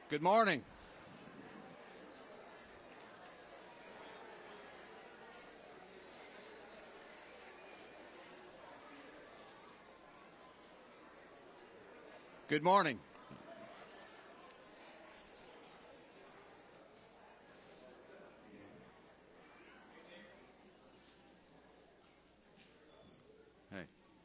Good morning. Good morning. Hey.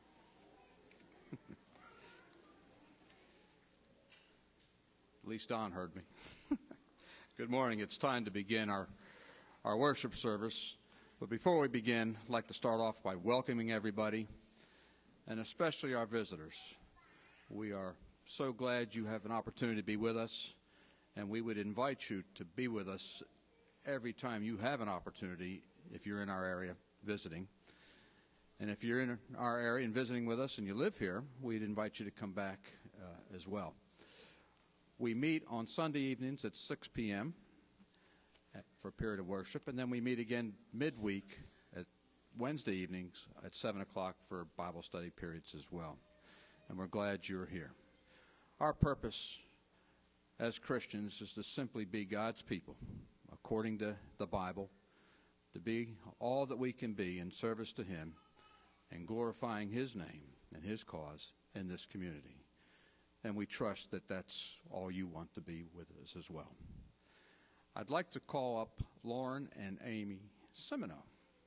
At least Don heard me. Good morning. It's time to begin our worship service. But before we begin, I'd like to start off by welcoming everybody, and especially our visitors. We are so glad you have an opportunity to be with us, and we would invite you to be with us every time you have an opportunity if you're in our area visiting. And if you're in our area and visiting with us and you live here, we'd invite you to come back as well. We meet on Sunday evenings at 6 p.m. For a period of worship, and then we meet again midweek at Wednesday evenings at 7 o'clock for Bible study periods as well. And we're glad you're here. Our purpose as Christians is to simply be God's people, according to the Bible, to be all that we can be in service to Him and glorifying His name and His cause in this community. And we trust that that's all you want to be with us as well. I'd like to call up Lauren and Amy Semino.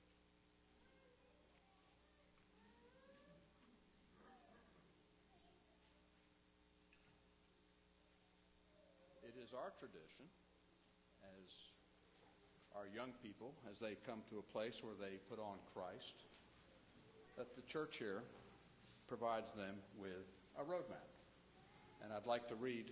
It is our tradition, as our young people, as they come to a place where they put on Christ, that the church here provides them with a roadmap. And I'd like to read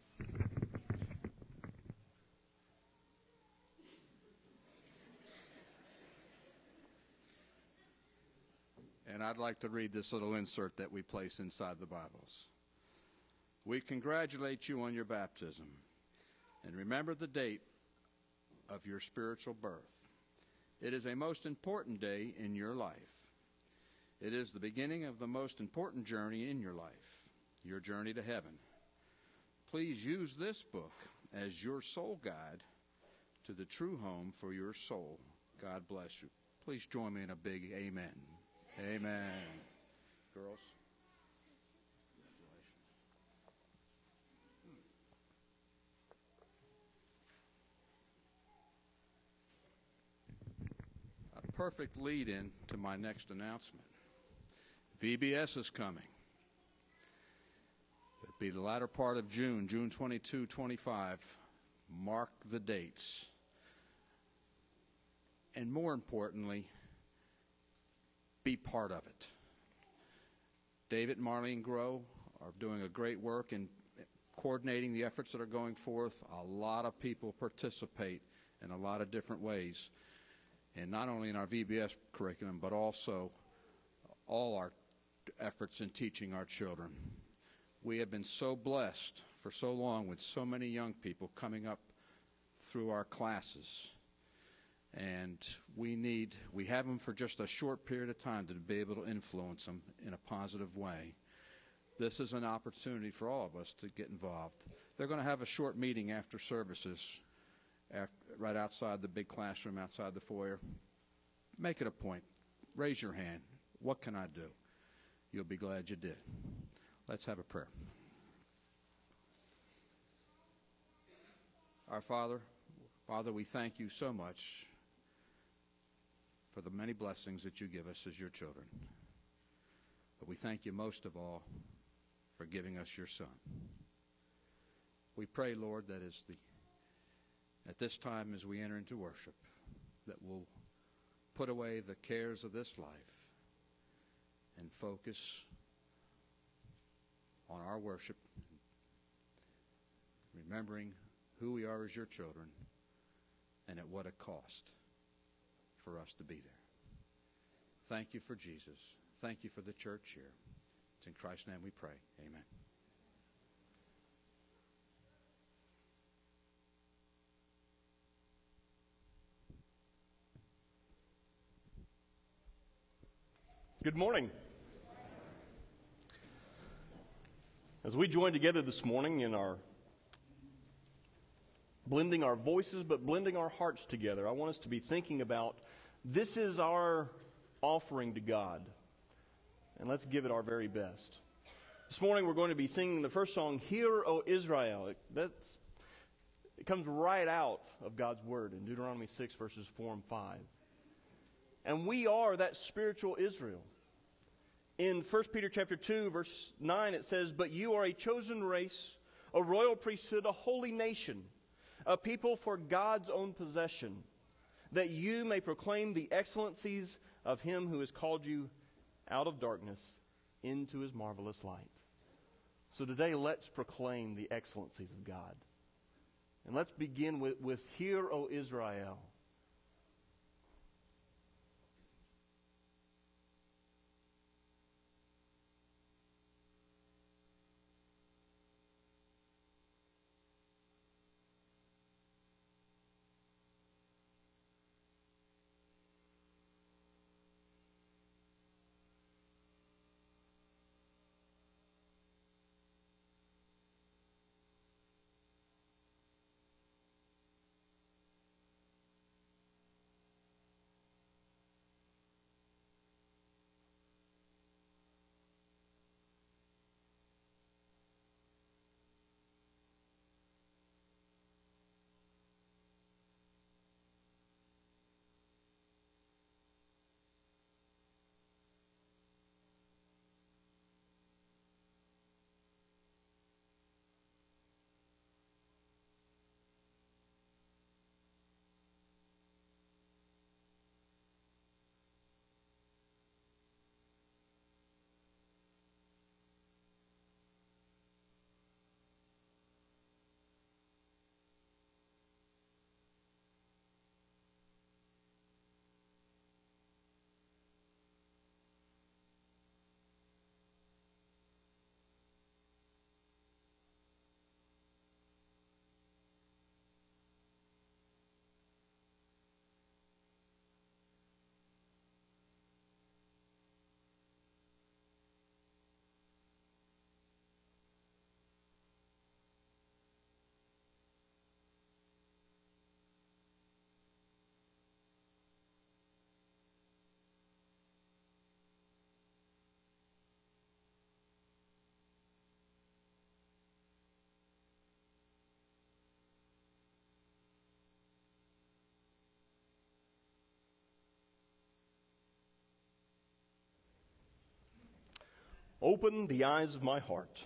this little insert that we place inside the Bibles. We congratulate you on your baptism and remember the date of your spiritual birth. It is a most important day in your life. It is the beginning of the most important journey in your life, your journey to heaven. Please use this book as your soul guide to the true home for your soul. God bless you. Please join me in a big amen. Amen. Girls. A perfect lead-in to my next announcement. VBS is coming. It'll be the latter part of June, June 22, 25. Mark the dates. And more importantly, be part of it. David and Marlene Groh are doing a great work in coordinating the efforts that are going forth. A lot of people participate in a lot of different ways, and not only in our VBS curriculum, but also all our efforts in teaching our children. We have been so blessed for so long with so many young people coming up through our classes. And we have them for just a short period of time to be able to influence them in a positive way. This is an opportunity for all of us to get involved. They're going to have a short meeting after services, right outside the big classroom, outside the foyer. Make it a point. Raise your hand. What can I do? You'll be glad you did. Let's have a prayer. Our Father, we thank you so much for the many blessings that you give us as your children. But we thank you most of all for giving us your Son. We pray, Lord, that at this time as we enter into worship, that we'll put away the cares of this life and focus on our worship, remembering who we are as your children and at what it cost for us to be there. Thank you for Jesus. Thank you for the church here. It's in Christ's name we pray. Amen. Good morning. As we join together this morning in our blending our voices, but blending our hearts together. I want us to be thinking about this is our offering to God, and let's give it our very best. This morning we're going to be singing the first song, Hear, O Israel. It comes right out of God's Word in Deuteronomy 6, verses 4 and 5. And we are that spiritual Israel. In 1 Peter chapter 2, verse 9, it says, "But you are a chosen race, a royal priesthood, a holy nation, a people for God's own possession, that you may proclaim the excellencies of Him who has called you out of darkness into His marvelous light." So today, let's proclaim the excellencies of God. And let's begin with Hear, O Israel. Open the eyes of my heart.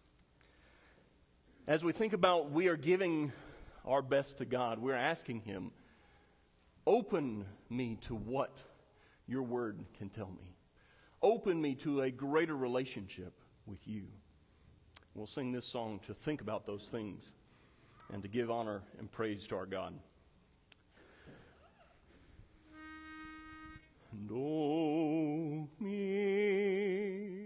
As we think about we are giving our best to God, we're asking Him, open me to what your Word can tell me. Open me to a greater relationship with you. We'll sing this song to think about those things and to give honor and praise to our God. Know me.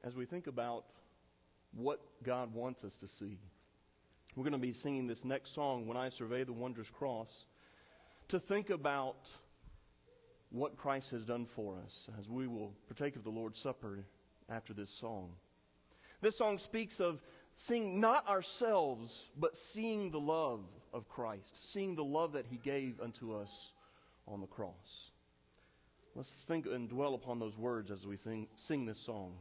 as we think about what God wants us to see. We're going to be singing this next song, When I Survey the Wondrous Cross, to think about what Christ has done for us as we will partake of the Lord's Supper after this song. This song speaks of seeing not ourselves, but seeing the love of Christ, seeing the love that He gave unto us on the cross. Let's think and dwell upon those words as we sing this song.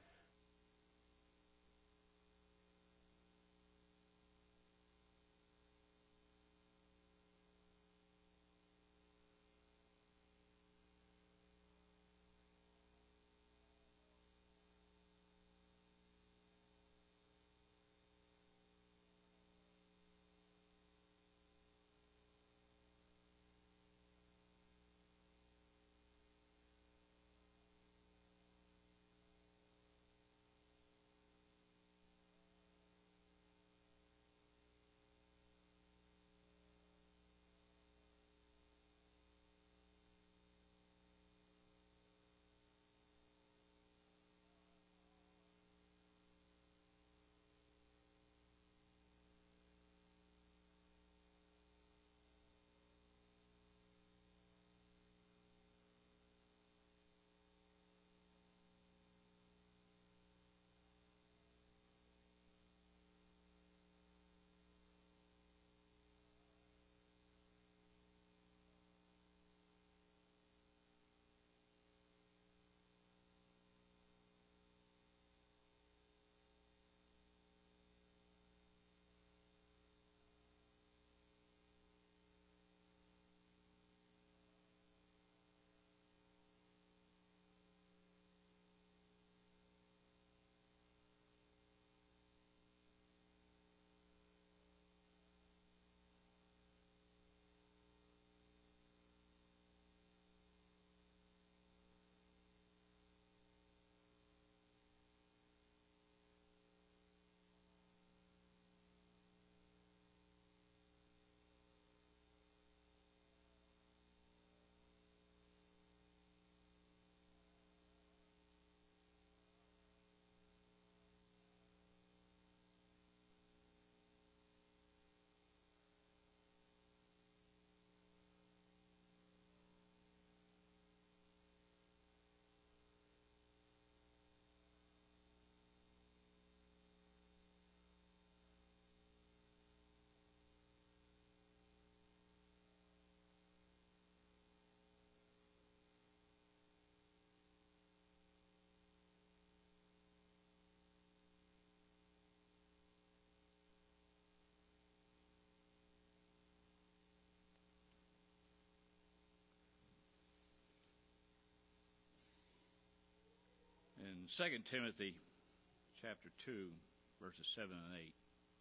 In 2 Timothy chapter 2, verses 7 and 8,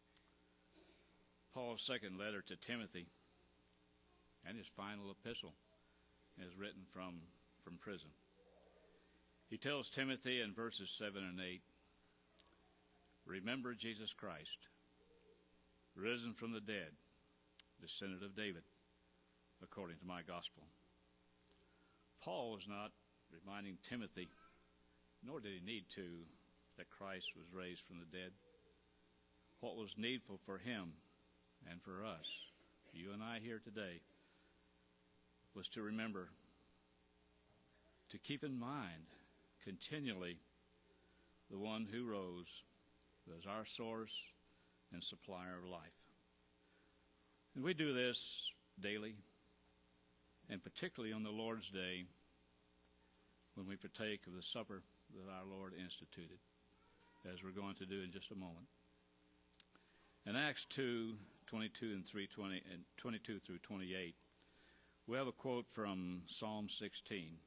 Paul's second letter to Timothy and his final epistle is written from prison. He tells Timothy in verses 7 and 8, "Remember Jesus Christ, risen from the dead, descendant of David, according to my gospel." Paul was not reminding Timothy, nor did he need to, that Christ was raised from the dead. What was needful for him and for us, you and I here today, was to remember, to keep in mind continually the one who rose as our source and supplier of life. And we do this daily, and particularly on the Lord's Day when we partake of the supper that our Lord instituted, as we're going to do in just a moment. In Acts 2:22 and 3:20 and 22 through 28, we have a quote from Psalm 16.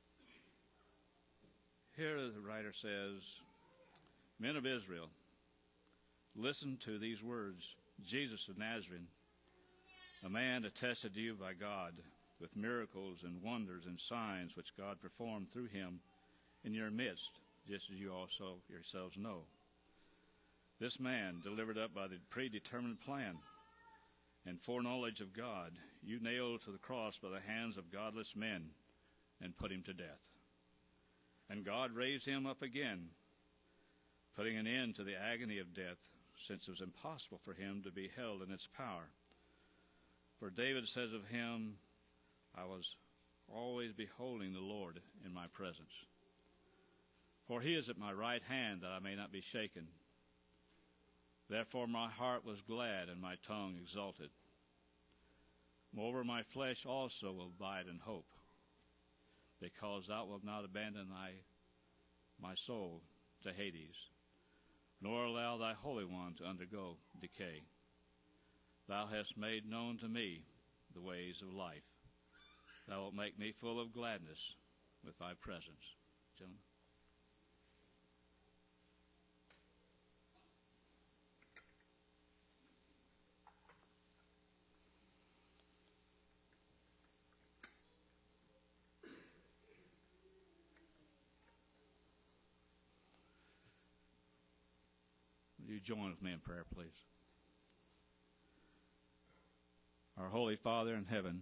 Here the writer says, "Men of Israel, listen to these words. Jesus of Nazareth, a man attested to you by God with miracles and wonders and signs which God performed through him in your midst, just as you also yourselves know. This man, delivered up by the predetermined plan and foreknowledge of God, you nailed to the cross by the hands of godless men and put him to death. And God raised him up again, putting an end to the agony of death, since it was impossible for him to be held in its power. For David says of him, I was always beholding the Lord in my presence. For he is at my right hand, that I may not be shaken. Therefore my heart was glad, and my tongue exulted. Moreover, my flesh also will abide in hope, because thou wilt not abandon my soul to Hades, nor allow thy Holy One to undergo decay. Thou hast made known to me the ways of life. Thou wilt make me full of gladness with thy presence. Gentlemen. Will you join with me in prayer, please? Our Holy Father in heaven,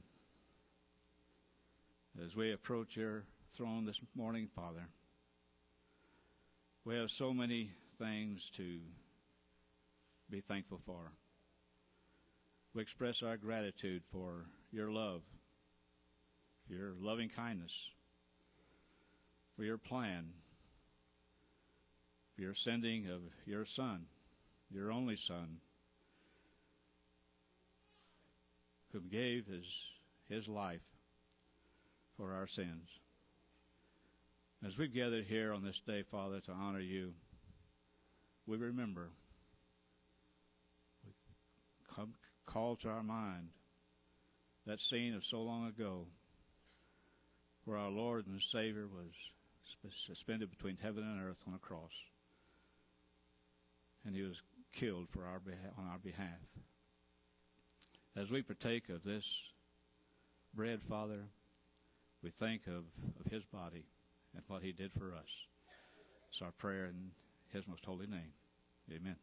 as we approach your throne this morning, Father, we have so many things to be thankful for. We express our gratitude for your love, your loving kindness, for your plan, for your sending of your Son, your only Son, who gave his life for our sins. As we've gathered here on this day, Father, to honor you, we remember, we call to our mind that scene of so long ago where our Lord and Savior was suspended between heaven and earth on a cross, and he was killed on our behalf. As we partake of this bread, Father, we think of his body and what he did for us. It's our prayer in his most holy name. Amen.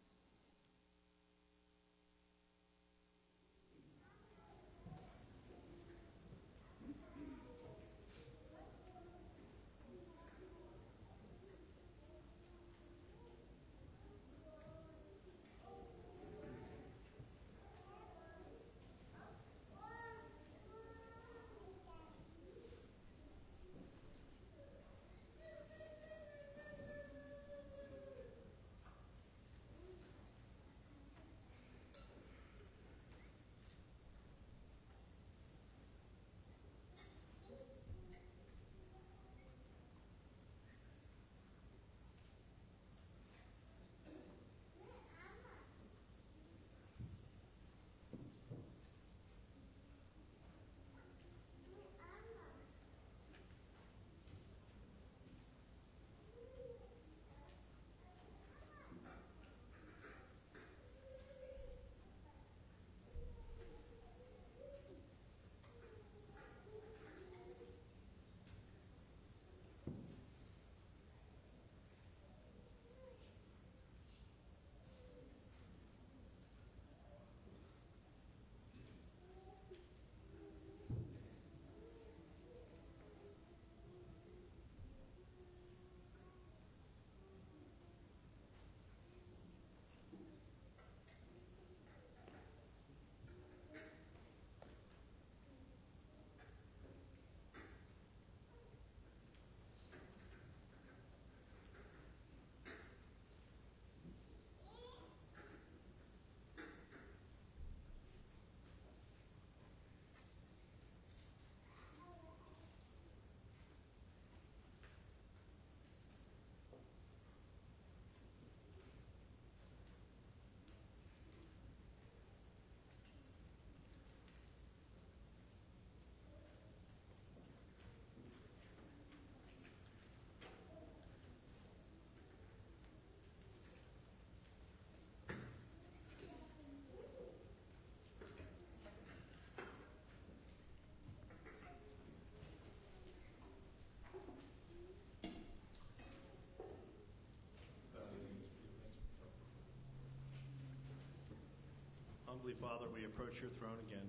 Humbly, Father, we approach your throne again,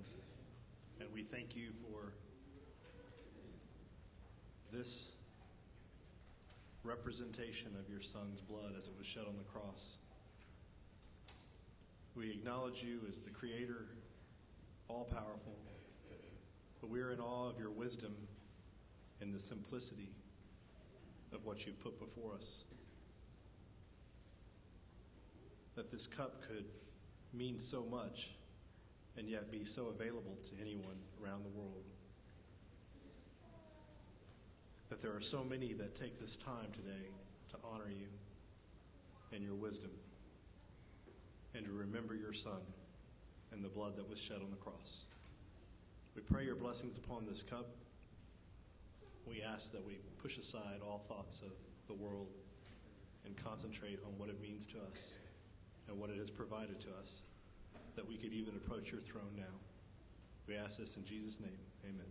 and we thank you for this representation of your Son's blood as it was shed on the cross. We acknowledge you as the Creator, all-powerful, but we are in awe of your wisdom and the simplicity of what you've put before us. That this cup could mean so much and yet be so available to anyone around the world. That there are so many that take this time today to honor you and your wisdom and to remember your Son and the blood that was shed on the cross. We pray your blessings upon this cup. We ask that we push aside all thoughts of the world and concentrate on what it means to us and what it has provided to us, that we could even approach your throne now. We ask this in Jesus' name. Amen.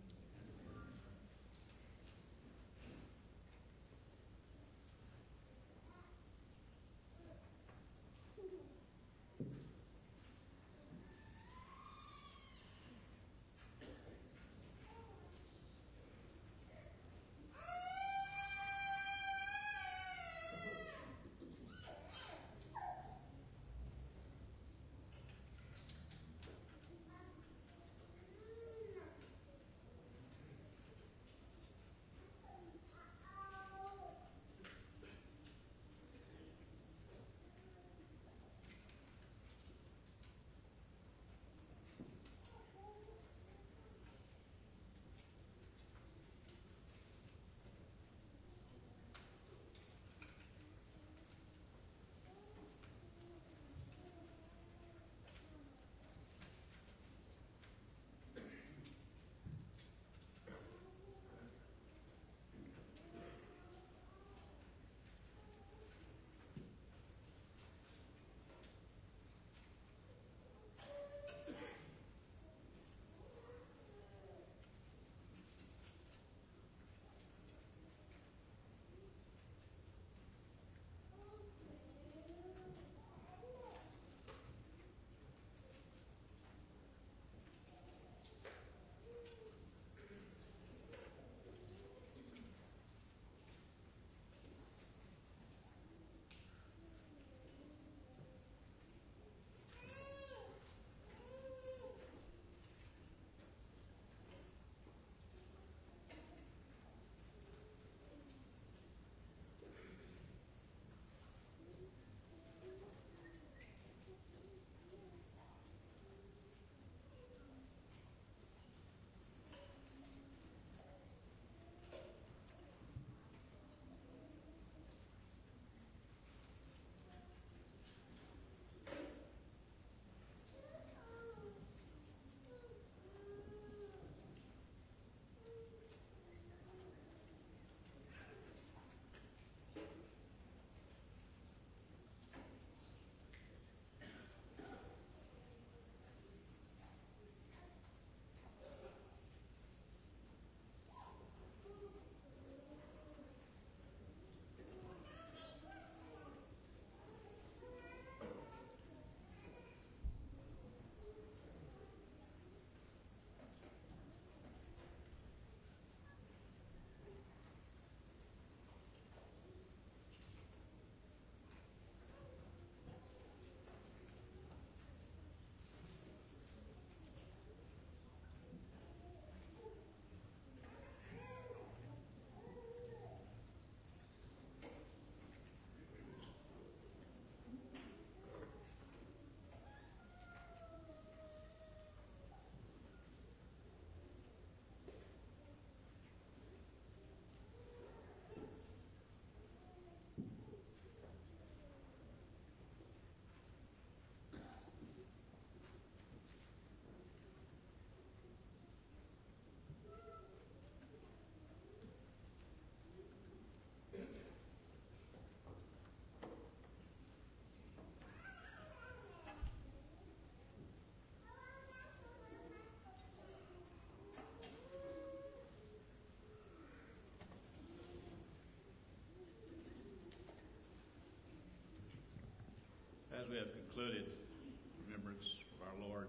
As we have concluded remembrance of our Lord,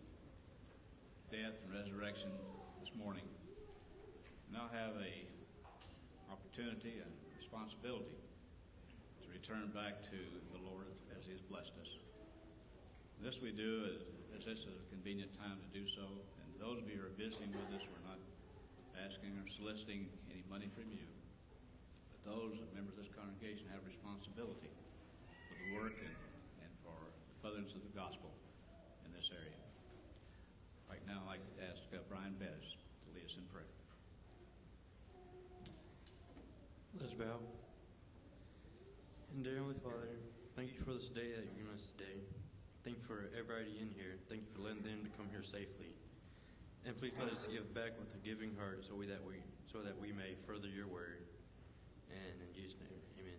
death and resurrection this morning, we now have a opportunity and responsibility to return back to the Lord as He has blessed us. This we do as this is a convenient time to do so. And those of you who are visiting with us, we're not asking or soliciting any money from you. But those members of this congregation have responsibility for the work and for the furtherance of the gospel in this area. Right now, I'd like to ask Brian Bettis to lead us in prayer. Let's bow. And dear Heavenly Father, thank you for this day that you've given us today. Thank you for everybody in here. Thank you for letting them to come here safely. And please let us give back with a giving heart so that we may further your word. And in Jesus' name, amen.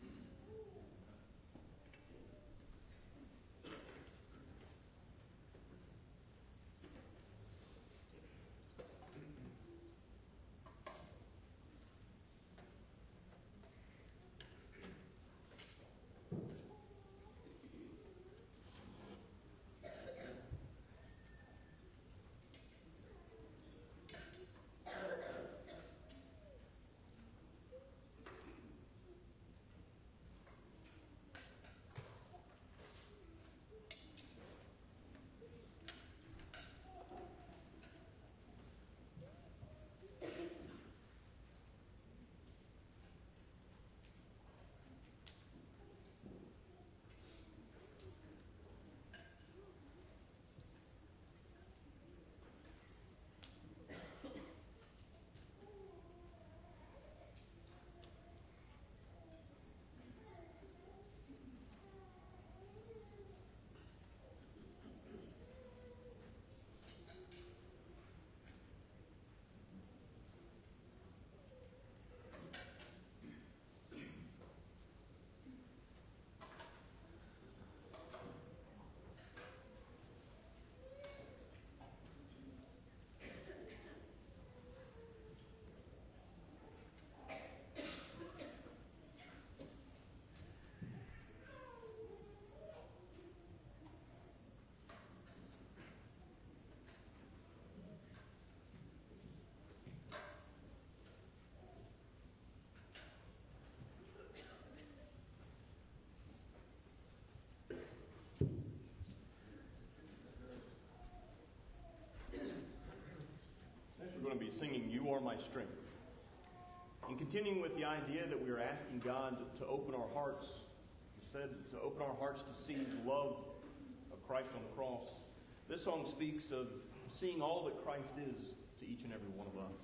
We're going to be singing "You Are My Strength." And continuing with the idea that we are asking God to open our hearts, He said to open our hearts to see the love of Christ on the cross. This song speaks of seeing all that Christ is to each and every one of us.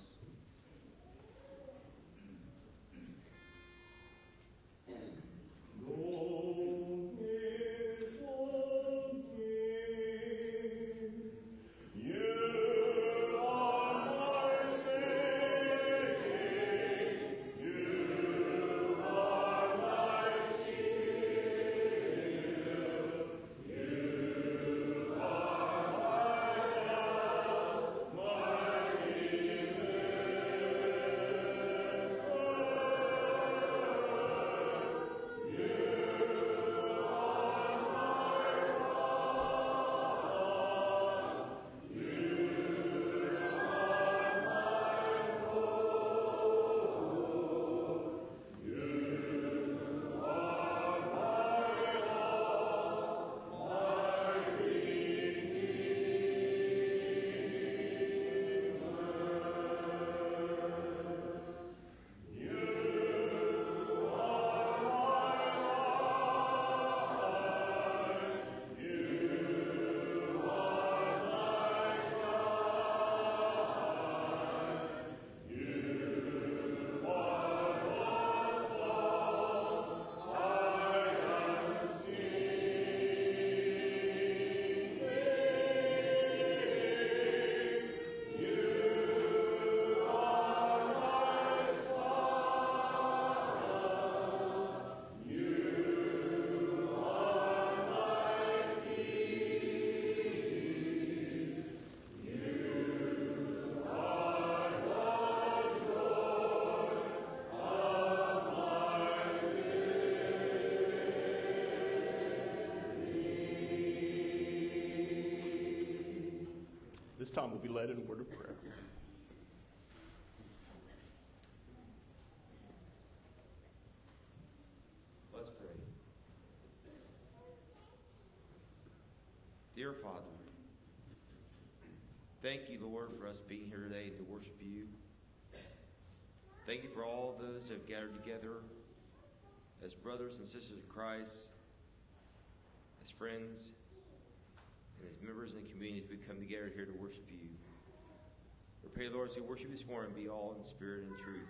This time we'll be led in a word of prayer. Dear Father, thank you, Lord, for us being here today to worship you. Thank you for all those who have gathered together as brothers and sisters of Christ, as friends, and as members in the community as we come together here to worship you. We pray, Lord, as we worship this morning, be all in spirit and truth.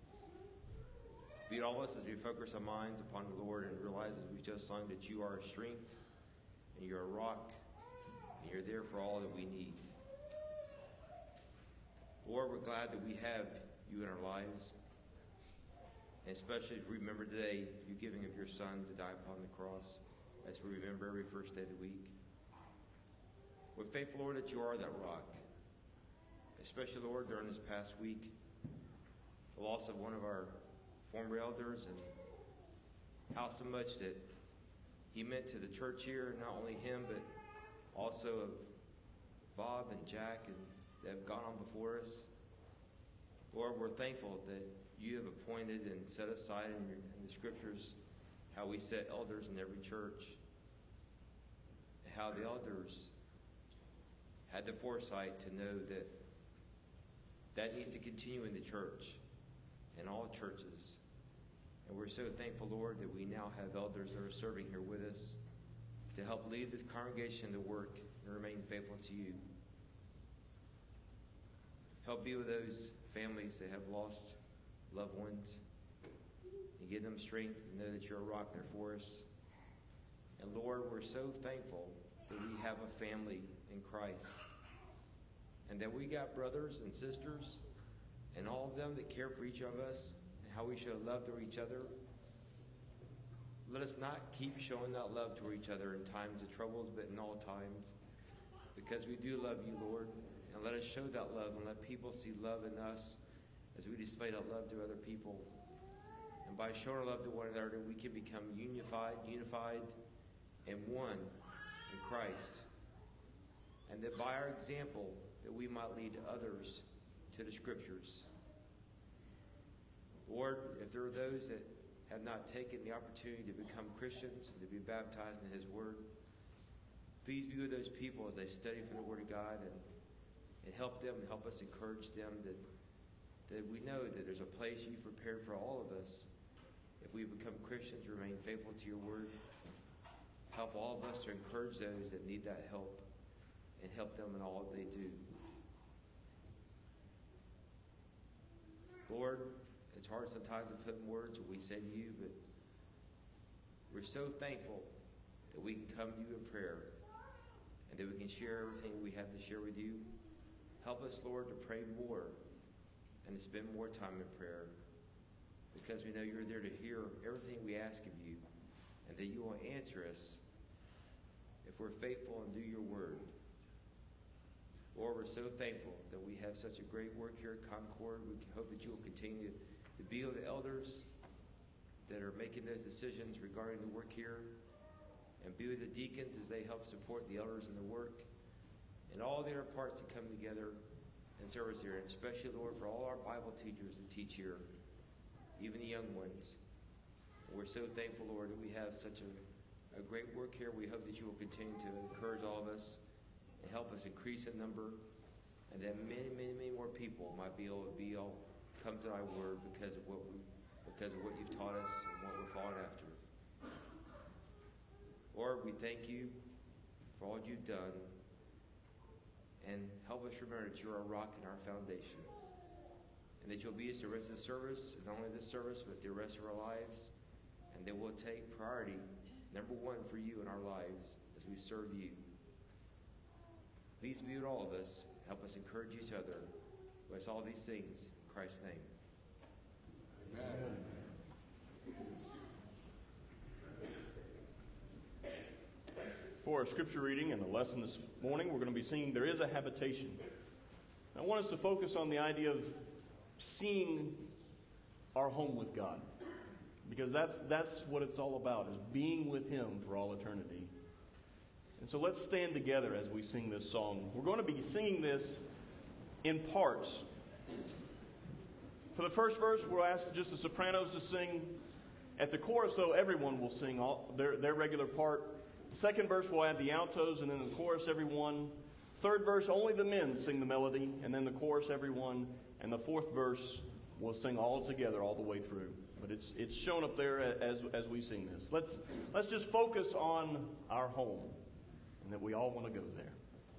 Be it all of us as we focus our minds upon the Lord and realize, as we just sung, that you are our strength, and you're a rock, and you're there for all that we need. Lord, we're glad that we have you in our lives, and especially as we remember today you giving of your Son to die upon the cross, as we remember every first day of the week. We're thankful, Lord, that you are that rock, especially, Lord, during this past week, the loss of one of our former elders, and how so much that he meant to the church here, not only him, but also of Bob and Jack and that have gone on before us. Lord, we're thankful that you have appointed and set aside in the scriptures how we set elders in every church, and how the elders had the foresight to know that that needs to continue in the church, in all churches. And we're so thankful, Lord, that we now have elders that are serving here with us to help lead this congregation to work and remain faithful to you. Help be with those families that have lost loved ones, and give them strength and know that you're a rock there for us. And Lord, we're so thankful that we have a family in Christ, and that we got brothers and sisters and all of them that care for each of us, and how we show love to each other. Let us not keep showing that love to each other in times of troubles, but in all times, because we do love you, Lord. And let us show that love, and let people see love in us as we display that love to other people. And by showing our love to one another, we can become unified, and one in Christ. And that by our example, that we might lead others to the scriptures. Lord, if there are those that have not taken the opportunity to become Christians and to be baptized in his word, please be with those people as they study from the word of God, and help them, and help us encourage them that we know that there's a place you've prepared for all of us if we become Christians, remain faithful to your word. Help all of us to encourage those that need that help, and help them in all that they do. Lord, it's hard sometimes to put in words what we say to you, but we're so thankful that we can come to you in prayer, and that we can share everything we have to share with you. Help us, Lord, to pray more and to spend more time in prayer, because we know you're there to hear everything we ask of you, and that you will answer us if we're faithful and do your word. Lord, we're so thankful that we have such a great work here at Concord. We hope that you will continue to be with the elders that are making those decisions regarding the work here, and be with the deacons as they help support the elders in the work, and all the other parts that come together in service here, and especially, Lord, for all our Bible teachers that teach here, even the young ones. And we're so thankful, Lord, that we have such a great work here. We hope that you will continue to encourage all of us and help us increase in number, and that many, many, many more people might be able to come to thy word because of what you've taught us and what we're following after. Lord, we thank you for all you've done, and help us remember that you're our rock and our foundation, and that you'll be us the rest of the service, and not only this service, but the rest of our lives, and that we'll take priority, number one, for you in our lives as we serve you. Please be with all of us. Help us encourage each other. Bless all these things in Christ's name. Amen. For our scripture reading and the lesson this morning, we're going to be singing There Is a Habitation. I want us to focus on the idea of seeing our home with God, because that's what it's all about, is being with him for all eternity. And so let's stand together as we sing this song. We're going to be singing this in parts. For the first verse, we'll ask just the sopranos to sing. At the chorus, though, everyone will sing their regular part. Second verse, we'll add the altos, and then the chorus, everyone. Third verse, only the men sing the melody, and then the chorus, everyone. And the fourth verse, we'll sing all together all the way through. But it's shown up there as we sing this. Let's just focus on our home, and that we all want to go there.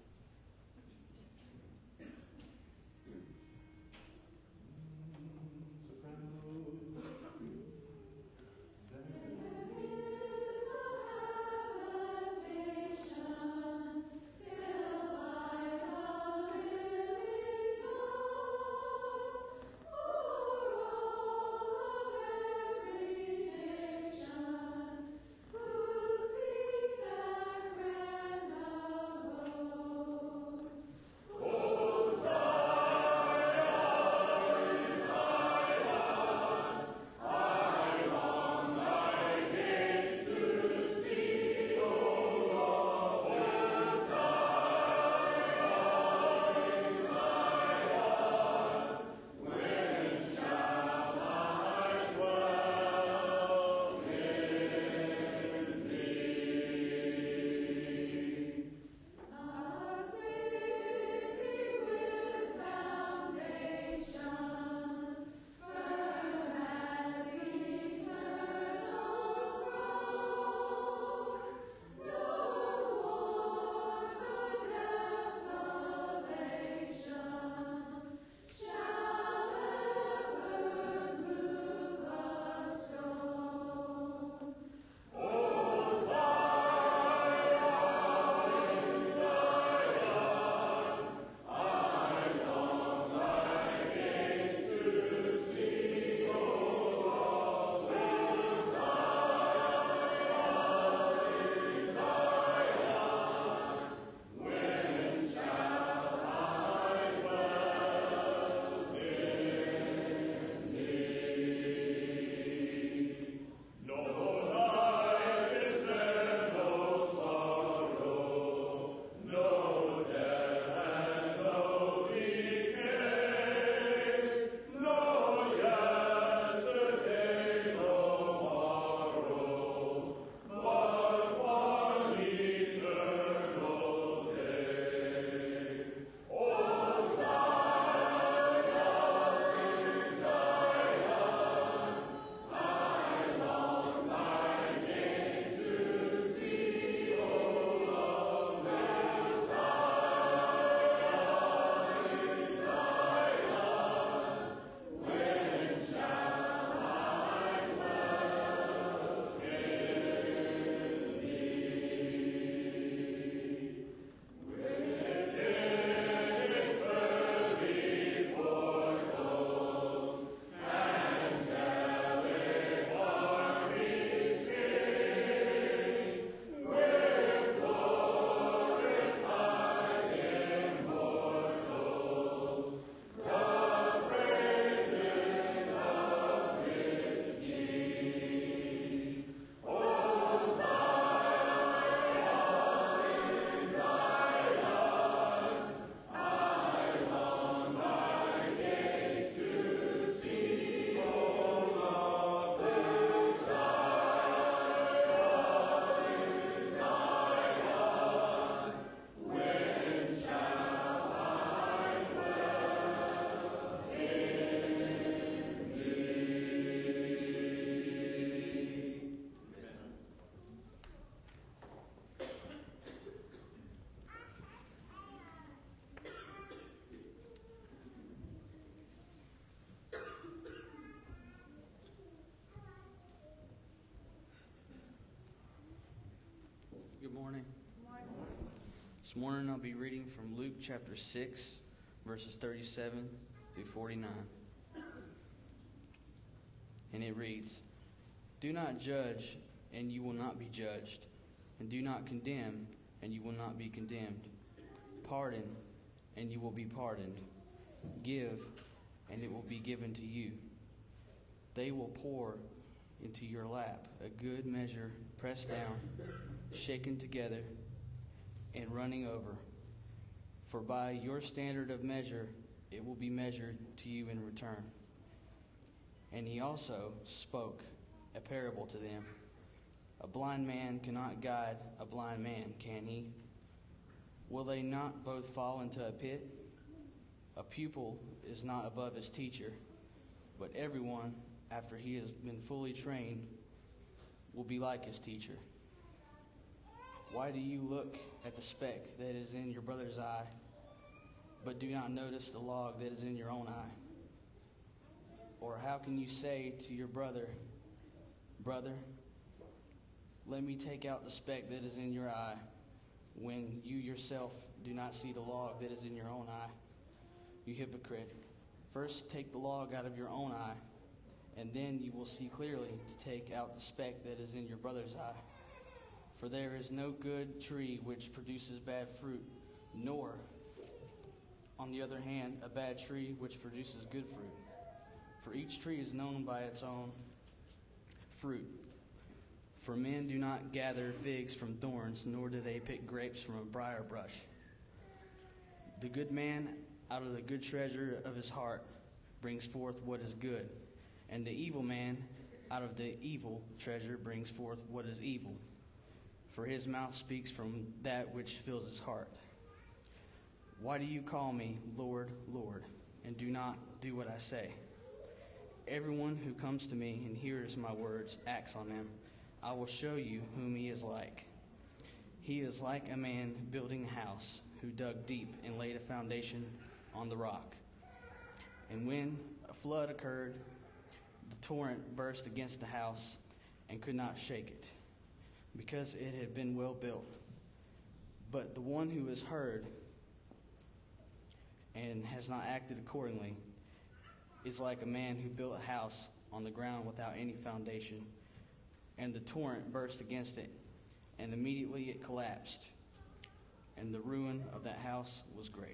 Good morning. This morning I'll be reading from Luke chapter 6, verses 37 through 49. And it reads, "Do not judge, and you will not be judged. And do not condemn, and you will not be condemned. Pardon, and you will be pardoned. Give, and it will be given to you. They will pour into your lap a good measure, pressed down, shaken together, and running over. For by your standard of measure it will be measured to you in return." And he also spoke a parable to them. A blind man cannot guide a blind man, can he? Will they not both fall into a pit? A pupil is not above his teacher, but everyone, after he has been fully trained, will be like his teacher. Why do you look at the speck that is in your brother's eye, but do not notice the log that is in your own eye? Or how can you say to your brother, Brother, let me take out the speck that is in your eye, when you yourself do not see the log that is in your own eye? You hypocrite, first take the log out of your own eye, and then you will see clearly to take out the speck that is in your brother's eye. For there is no good tree which produces bad fruit, nor, on the other hand, a bad tree which produces good fruit. For each tree is known by its own fruit. For men do not gather figs from thorns, nor do they pick grapes from a briar bush. The good man out of the good treasure of his heart brings forth what is good, and the evil man out of the evil treasure brings forth what is evil. For his mouth speaks from that which fills his heart. Why do you call me Lord, Lord, and do not do what I say? Everyone who comes to me and hears my words, acts on them, I will show you whom he is like. He is like a man building a house who dug deep and laid a foundation on the rock. And when a flood occurred, the torrent burst against the house and could not shake it, because it had been well built. But the one who has heard and has not acted accordingly is like a man who built a house on the ground without any foundation, and the torrent burst against it, and immediately it collapsed, and the ruin of that house was great.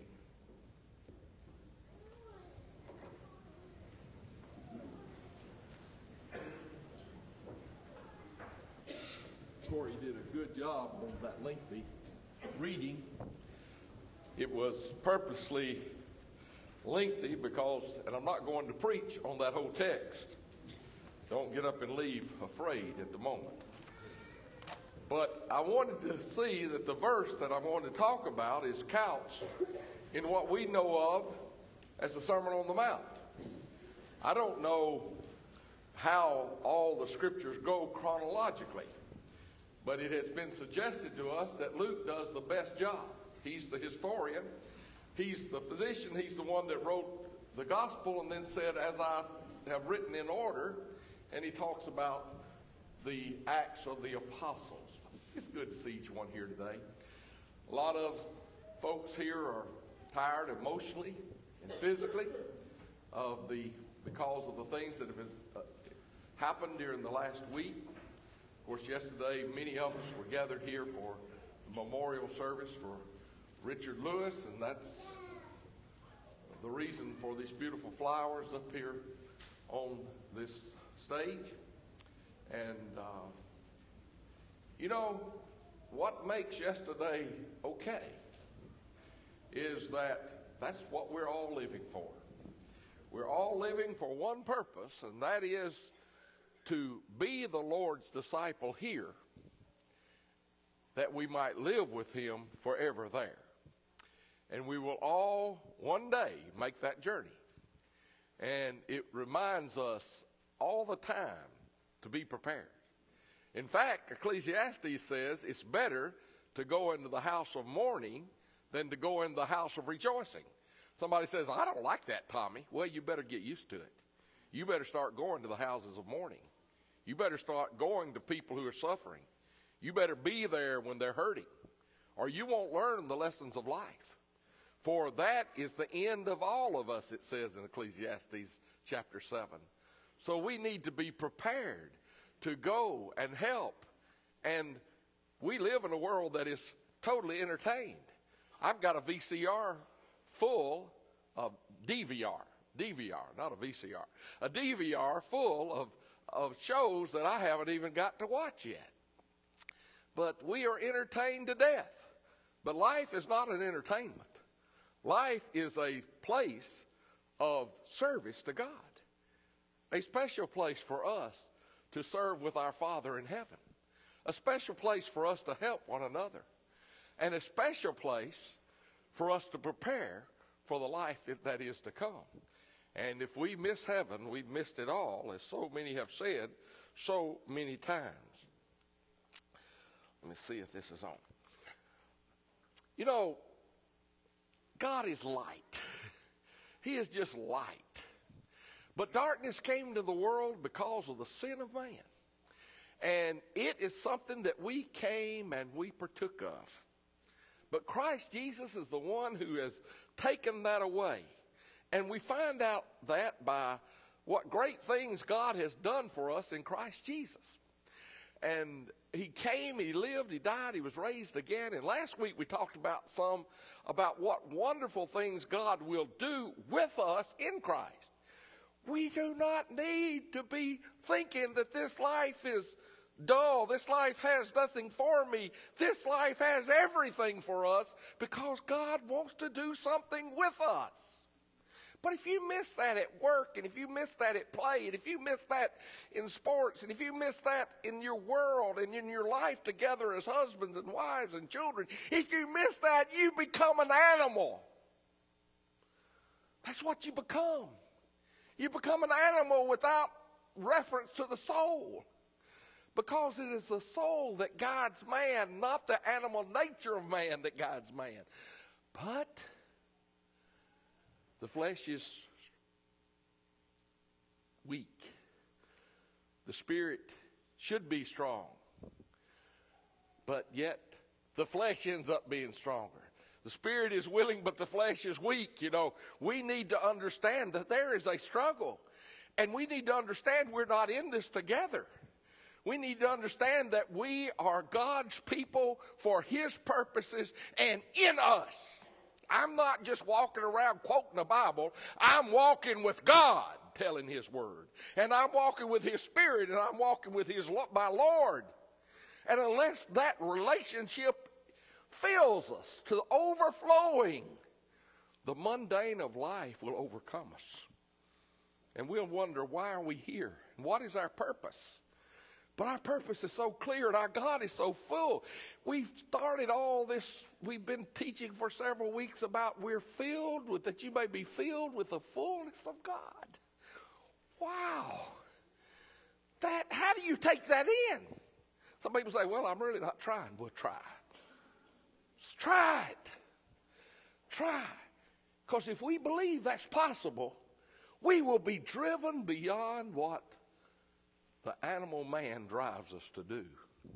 Corey did a good job on that lengthy reading. It was purposely lengthy because, and I'm not going to preach on that whole text. Don't get up and leave afraid at the moment. But I wanted to see that the verse that I'm going to talk about is couched in what we know of as the Sermon on the Mount. I don't know how all the scriptures go chronologically, but it has been suggested to us that Luke does the best job. He's the historian. He's the physician. He's the one that wrote the gospel and then said, as I have written in order, and he talks about the Acts of the Apostles. It's good to see each one here today. A lot of folks here are tired emotionally and physically because of the things that have happened during the last week. Of course, yesterday, many of us were gathered here for the memorial service for Richard Lewis, and that's the reason for these beautiful flowers up here on this stage. And, you know, what makes yesterday okay is that's what we're all living for. We're all living for one purpose, and that is to be the Lord's disciple here, that we might live with him forever there. And we will all one day make that journey. And it reminds us all the time to be prepared. In fact, Ecclesiastes says it's better to go into the house of mourning than to go in the house of rejoicing. Somebody says, I don't like that, Tommy. Well, you better get used to it. You better start going to the houses of mourning. You better start going to people who are suffering. You better be there when they're hurting, or you won't learn the lessons of life. For that is the end of all of us, it says in Ecclesiastes chapter 7. So we need to be prepared to go and help. And we live in a world that is totally entertained. I've got a VCR full of DVR, not a VCR, a DVR full of shows that I haven't even got to watch yet. But we are entertained to death. But life is not an entertainment. Life is a place of service to God, a special place for us to serve with our Father in heaven, a special place for us to help one another, and a special place for us to prepare for the life that is to come. And if we miss heaven, we've missed it all, as so many have said so many times. Let me see if this is on. You know, God is light. He is just light. But darkness came to the world because of the sin of man. And it is something that we came and we partook of. But Christ Jesus is the one who has taken that away. And we find out that by what great things God has done for us in Christ Jesus. And he came, he lived, he died, he was raised again. And last week we talked about what wonderful things God will do with us in Christ. We do not need to be thinking that this life is dull, this life has nothing for me, this life has everything for us, because God wants to do something with us. But if you miss that at work, and if you miss that at play, and if you miss that in sports, and if you miss that in your world and in your life together as husbands and wives and children, if you miss that, you become an animal. That's what you become. You become an animal without reference to the soul. Because it is the soul that guides man, not the animal nature of man that guides man. But the flesh is weak. The spirit should be strong. But yet the flesh ends up being stronger. The spirit is willing, but the flesh is weak. You know, we need to understand that there is a struggle. And we need to understand we're not in this together. We need to understand that we are God's people for his purposes and in us. I'm not just walking around quoting the Bible. I'm walking with God, telling his word. And I'm walking with his spirit, and I'm walking with my Lord. And unless that relationship fills us to overflowing, the mundane of life will overcome us. And we'll wonder, why are we here? And what is our purpose? But our purpose is so clear, and our God is so full. We've started all this, we've been teaching for several weeks about that you may be filled with the fullness of God. Wow. How do you take that in? Some people say, well, I'm really not trying. Well, try. Just try it. Try. Because if we believe that's possible, we will be driven beyond what the animal man drives us to do.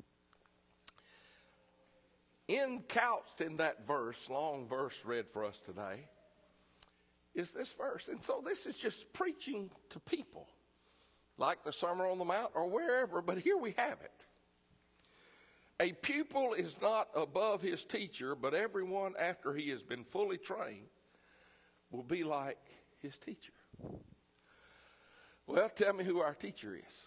Encouched in that verse, long verse read for us today, is this verse. And so this is just preaching to people, like the Sermon on the Mount or wherever, but here we have it. A pupil is not above his teacher, but everyone after he has been fully trained will be like his teacher. Well, tell me who our teacher is.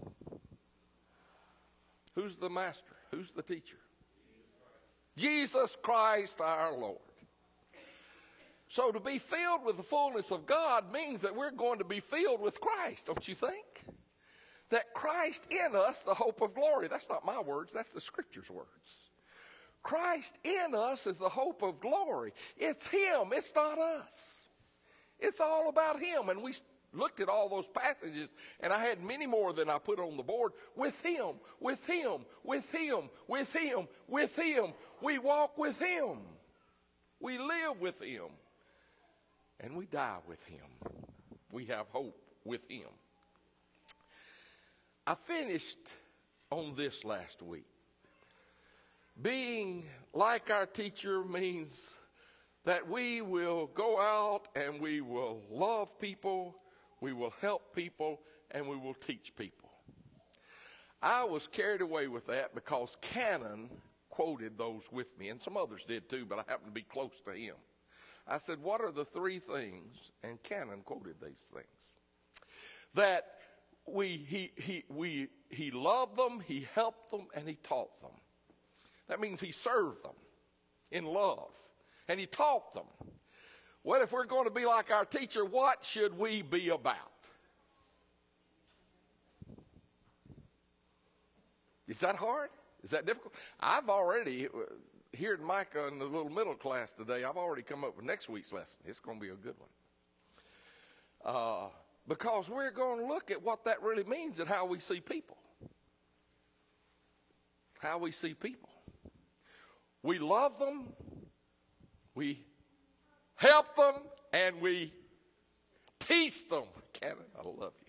Who's the master? Who's the teacher? Jesus Christ our Lord. So to be filled with the fullness of God means that we're going to be filled with Christ, don't you think? That Christ in us, the hope of glory. That's not my words, that's the Scripture's words. Christ in us is the hope of glory. It's him, it's not us. It's all about him. And we looked at all those passages, and I had many more than I put on the board. With him, with him, with him, with him, with him. We walk with him. We live with him. And we die with him. We have hope with him. I finished on this last week. Being like our teacher means that we will go out and we will love people, we will help people, and we will teach people. I was carried away with that because Cannon quoted those with me, and some others did too, but I happened to be close to him. I said, what are the three things? And Cannon quoted these things. That he loved them, he helped them, and he taught them. That means he served them in love. And he taught them. Well, if we're going to be like our teacher, what should we be about? Is that hard? Is that difficult? I've already, here at Micah in the little middle class today, I've already come up with next week's lesson. It's going to be a good one. Because we're going to look at what that really means and how we see people. How we see people. We love them, we help them, and we teach them. Cannon, I love you.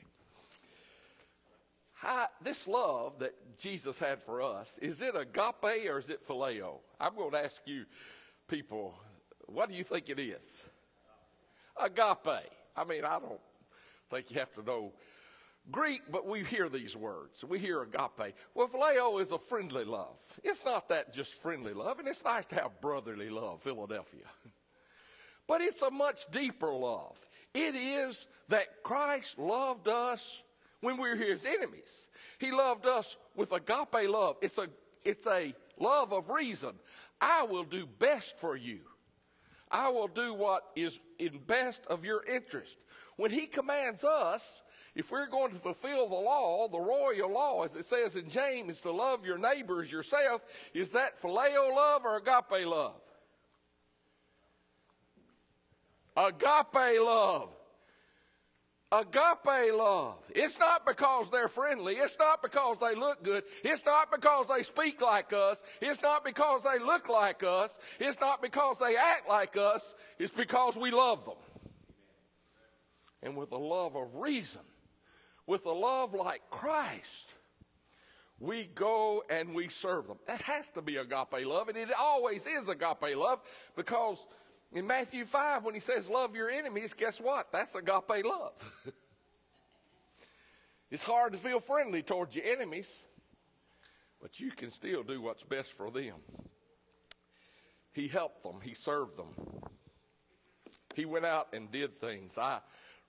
This love that Jesus had for us, is it agape or is it phileo? I'm going to ask you people, what do you think it is? Agape. I mean, I don't think you have to know Greek, but we hear these words. We hear agape. Well, phileo is a friendly love. It's not that just friendly love, and it's nice to have brotherly love, Philadelphia. But it's a much deeper love. It is that Christ loved us when we were his enemies. He loved us with agape love. It's a love of reason. I will do best for you. I will do what is in best of your interest. When he commands us, if we're going to fulfill the law, the royal law, as it says in James, is to love your neighbor as yourself, is that phileo love or agape love? Agape love. Agape love. It's not because they're friendly. It's not because they look good. It's not because they speak like us. It's not because they look like us. It's not because they act like us. It's because we love them. And with a love of reason, with a love like Christ, we go and we serve them. That has to be agape love, and it always is agape love, because in Matthew 5, when he says love your enemies, guess what? That's agape love. It's hard to feel friendly towards your enemies, but you can still do what's best for them. He helped them. He served them. He went out and did things. I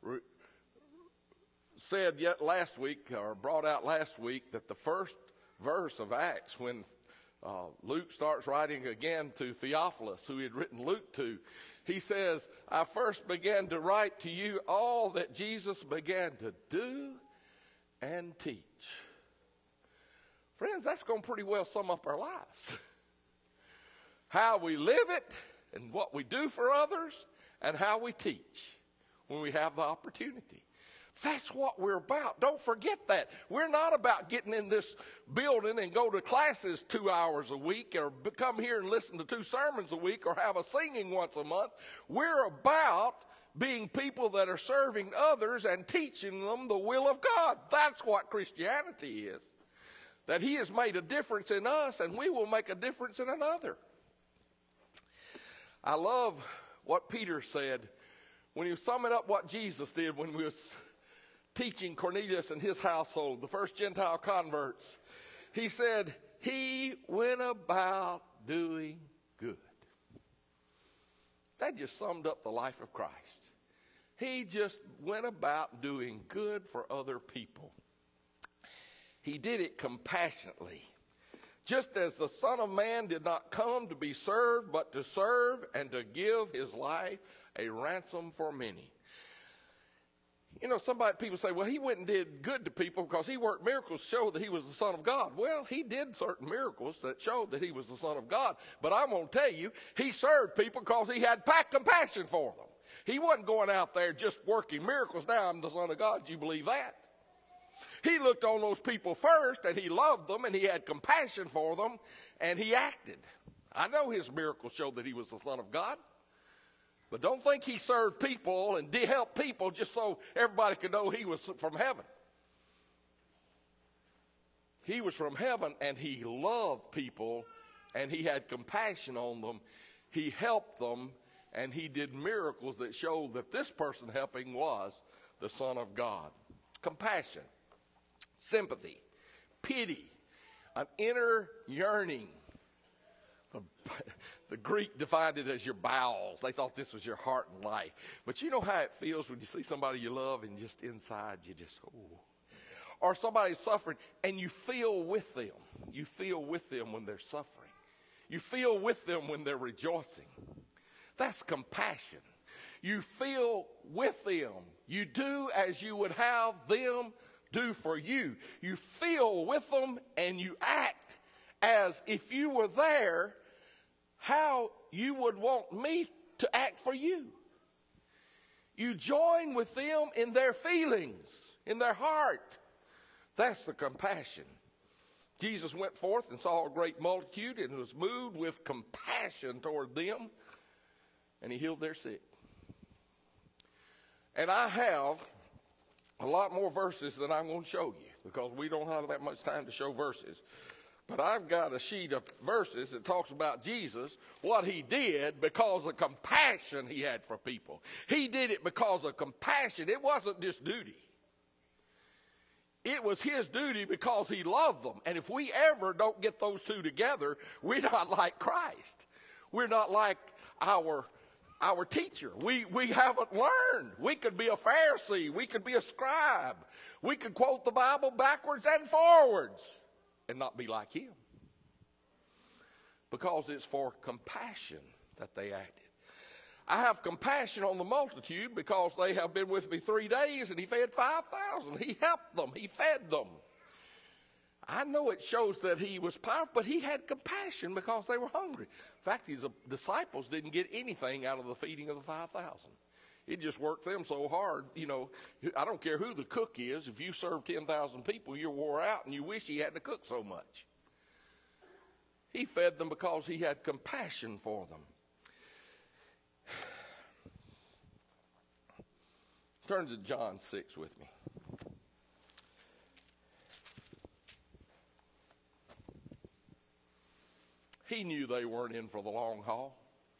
said yet last week, or brought out last week, that the first verse of Acts, when Luke starts writing again to Theophilus, who he had written Luke to, he says, I first began to write to you all that Jesus began to do and teach. Friends, that's going to pretty well sum up our lives. How we live it and what we do for others and how we teach when we have the opportunity. That's what we're about. Don't forget that. We're not about getting in this building and go to classes 2 hours a week, or come here and listen to 2 sermons a week, or have a singing once a month. We're about being people that are serving others and teaching them the will of God. That's what Christianity is. That he has made a difference in us, and we will make a difference in another. I love what Peter said when he was summing up what Jesus did when we was teaching Cornelius and his household, the first Gentile converts. He said, he went about doing good. That just summed up the life of Christ. He just went about doing good for other people. He did it compassionately. Just as the Son of Man did not come to be served, but to serve and to give his life a ransom for many. You know, people say, well, he went and did good to people because he worked miracles to show that he was the Son of God. Well, he did certain miracles that showed that he was the Son of God. But I'm going to tell you, he served people because he had compassion for them. He wasn't going out there just working miracles. Now I'm the Son of God. Do you believe that? He looked on those people first, and he loved them, and he had compassion for them, and he acted. I know his miracles showed that he was the Son of God. But don't think he served people and did help people just so everybody could know he was from heaven. He was from heaven, and he loved people, and he had compassion on them. He helped them, and he did miracles that showed that this person helping was the Son of God. Compassion, sympathy, pity, an inner yearning. The Greek defined it as your bowels. They thought this was your heart and life. But you know how it feels when you see somebody you love and just inside you just, oh. Or somebody's suffering and you feel with them. You feel with them when they're suffering. You feel with them when they're rejoicing. That's compassion. You feel with them. You do as you would have them do for you. You feel with them and you act as if you were there, how you would want me to act for you. You join with them in their feelings, in their heart. That's the compassion. Jesus went forth and saw a great multitude and was moved with compassion toward them, and he healed their sick. And I have a lot more verses than I'm going to show you because we don't have that much time to show verses. But I've got a sheet of verses that talks about Jesus, what he did because of compassion he had for people. He did it because of compassion. It wasn't just duty. It was his duty because he loved them. And if we ever don't get those two together, we're not like Christ. We're not like our teacher. We haven't learned. We could be a Pharisee. We could be a scribe. We could quote the Bible backwards and forwards and not be like him. Because it's for compassion that they acted. I have compassion on the multitude because they have been with me 3 days and he fed 5,000. He helped them. He fed them. I know it shows that he was powerful, but he had compassion because they were hungry. In fact, his disciples didn't get anything out of the feeding of the 5,000. It just worked them so hard. You know, I don't care who the cook is. If you serve 10,000 people, you're wore out and you wish he hadn't cooked so much. He fed them because he had compassion for them. Turn to John 6 with me. He knew they weren't in for the long haul.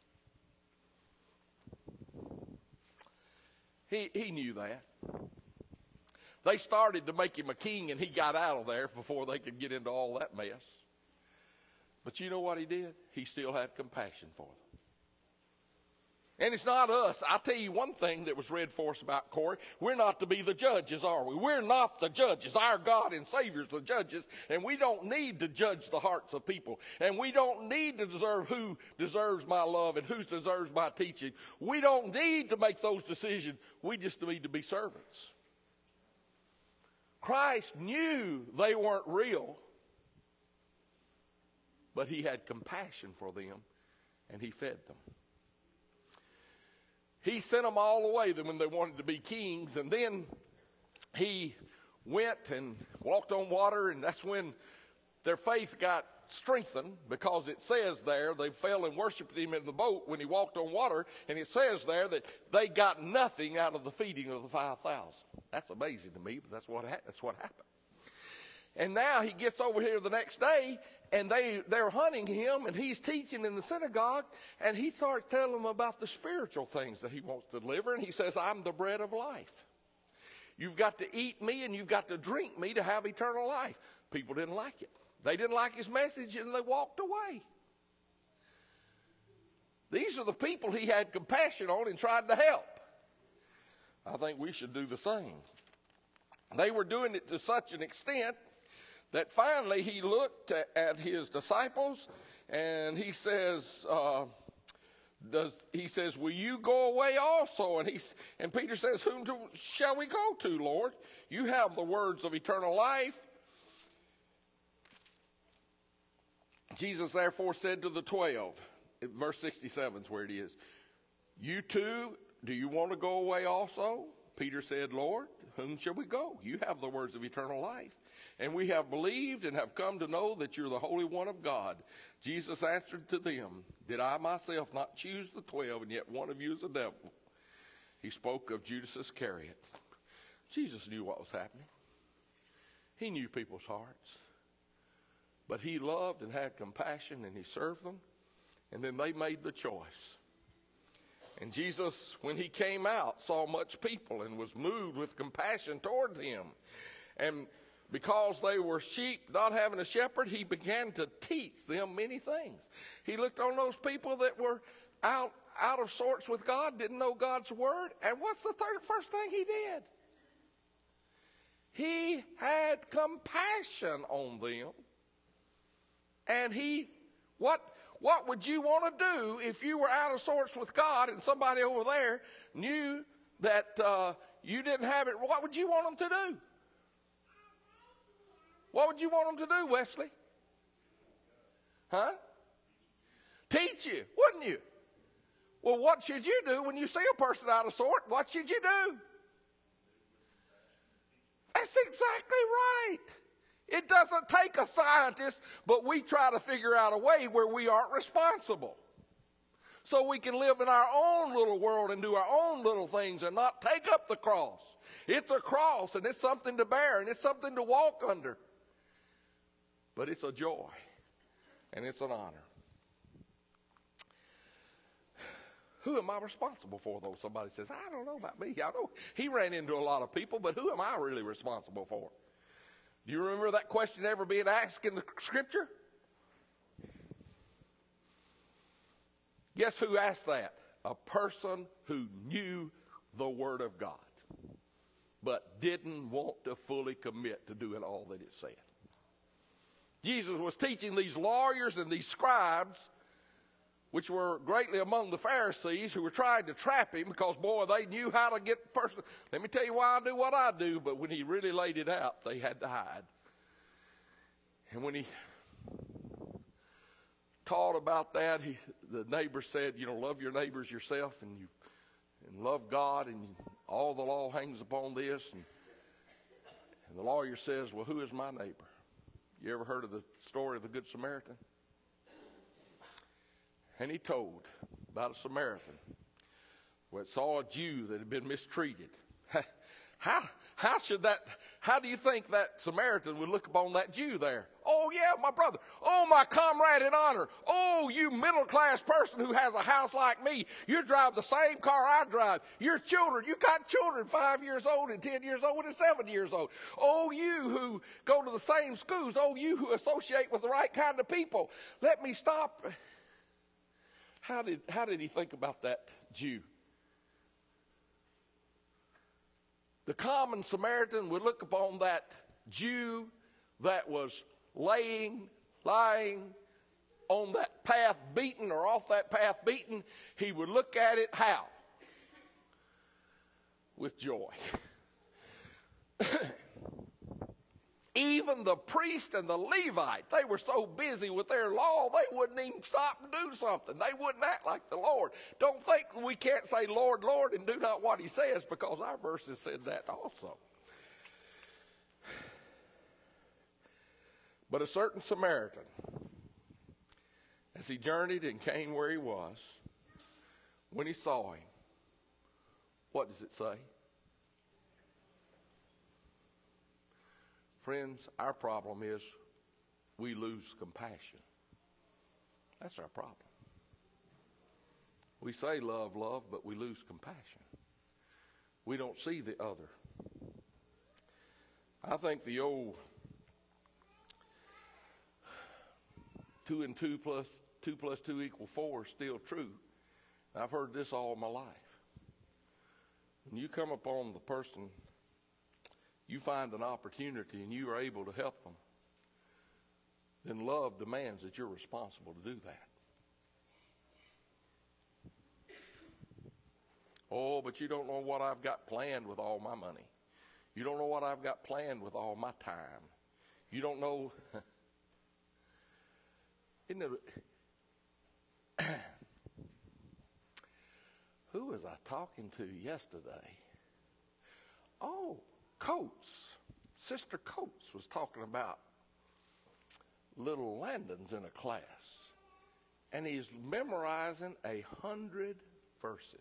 He knew that. They started to make him a king and he got out of there before they could get into all that mess. But you know what he did? He still had compassion for them. And it's not us. I'll tell you one thing that was read for us about Corey. We're not to be the judges, are we? We're not the judges. Our God and Savior is the judges. And we don't need to judge the hearts of people. And we don't need to deserve who deserves my love and who deserves my teaching. We don't need to make those decisions. We just need to be servants. Christ knew they weren't real. But he had compassion for them and he fed them. He sent them all away when they wanted to be kings, and then he went and walked on water, and that's when their faith got strengthened, because it says there they fell and worshiped him in the boat when he walked on water, and it says there that they got nothing out of the feeding of the 5,000. That's amazing to me, but that's what happened. And now he gets over here the next day, and they're hunting him, and he's teaching in the synagogue, and he starts telling them about the spiritual things that he wants to deliver, and he says, I'm the bread of life. You've got to eat me, and you've got to drink me to have eternal life. People didn't like it. They didn't like his message, and they walked away. These are the people he had compassion on and tried to help. I think we should do the same. They were doing it to such an extent that finally he looked at his disciples and he says, will you go away also? And Peter says, whom shall we go to, Lord? You have the words of eternal life. Jesus therefore said to the 12, verse 67 is where it is, you too, do you want to go away also? Peter said, Lord, whom shall we go? You have the words of eternal life. And we have believed and have come to know that you're the Holy One of God. Jesus answered to them, did I myself not choose the 12, and yet one of you is a devil? He spoke of Judas Iscariot. Jesus knew what was happening. He knew people's hearts. But he loved and had compassion, and he served them. And then they made the choice. And Jesus, when he came out, saw much people and was moved with compassion toward them. And because they were sheep not having a shepherd, he began to teach them many things. He looked on those people that were out of sorts with God, didn't know God's word. And what's the first thing he did? He had compassion on them. And what would you want to do if you were out of sorts with God and somebody over there knew that you didn't have it? What would you want them to do? What would you want them to do, Wesley? Huh? Teach you, wouldn't you? Well, what should you do when you see a person out of sort? What should you do? That's exactly right. It doesn't take a scientist, but we try to figure out a way where we aren't responsible. So we can live in our own little world and do our own little things and not take up the cross. It's a cross, and it's something to bear, and it's something to walk under. But it's a joy, and it's an honor. Who am I responsible for, though? Somebody says, I don't know about me. I know he ran into a lot of people, but who am I really responsible for? Do you remember that question ever being asked in the Scripture? Guess who asked that? A person who knew the Word of God, but didn't want to fully commit to doing all that it said. Jesus was teaching these lawyers and these scribes, which were greatly among the Pharisees, who were trying to trap him because, boy, they knew how to get the person. Let me tell you why I do what I do, but when he really laid it out, they had to hide. And when he taught about that, the neighbor said, love your neighbors yourself, and love God, and all the law hangs upon this. And the lawyer says, well, who is my neighbor? You ever heard of the story of the Good Samaritan? And he told about a Samaritan who saw a Jew that had been mistreated. How do you think that Samaritan would look upon that Jew there? Oh, yeah, my brother. Oh, my comrade in honor. Oh, you middle-class person who has a house like me. You drive the same car I drive. Your children, you got children 5 years old and 10 years old and 7 years old. Oh, you who go to the same schools. Oh, you who associate with the right kind of people. Let me stop. How did he think about that Jew? The common Samaritan would look upon that Jew that was lying on that path beaten or off that path beaten. He would look at it how? With joy. Even the priest and the Levite, they were so busy with their law, they wouldn't even stop and do something. They wouldn't act like the Lord. Don't think we can't say, Lord, Lord, and do not what he says, because our verses said that also. But a certain Samaritan, as he journeyed and came where he was, when he saw him, what does it say? Friends, our problem is we lose compassion. That's our problem. We say love, love, but we lose compassion. We don't see the other. I think the old 2 and 2 plus 2 plus 2 equal 4 is still true. I've heard this all my life. When you come upon the person, you find an opportunity and you are able to help them, then love demands that you're responsible to do that. Oh, but you don't know what I've got planned with all my money. You don't know what I've got planned with all my time. You don't know. Isn't it? Who was I talking to yesterday? Oh, Coates. Sister Coates was talking about little Landon's in a class, and he's memorizing 100 verses.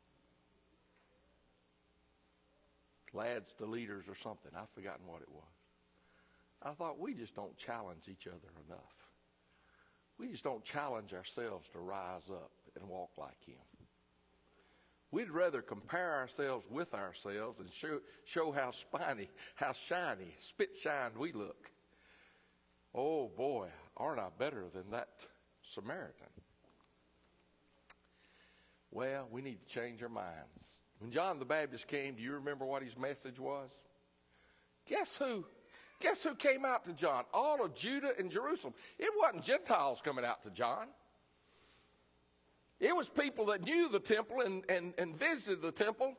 Lads to leaders or something. I've forgotten what it was. I thought, we just don't challenge each other enough. We just don't challenge ourselves to rise up and walk like him. We'd rather compare ourselves with ourselves and show how shiny, spit shined we look. Oh boy, aren't I better than that Samaritan? Well, we need to change our minds. When John the Baptist came, do you remember what his message was? Guess who? Guess who came out to John? All of Judah and Jerusalem. It wasn't Gentiles coming out to John. It was people that knew the temple and visited the temple.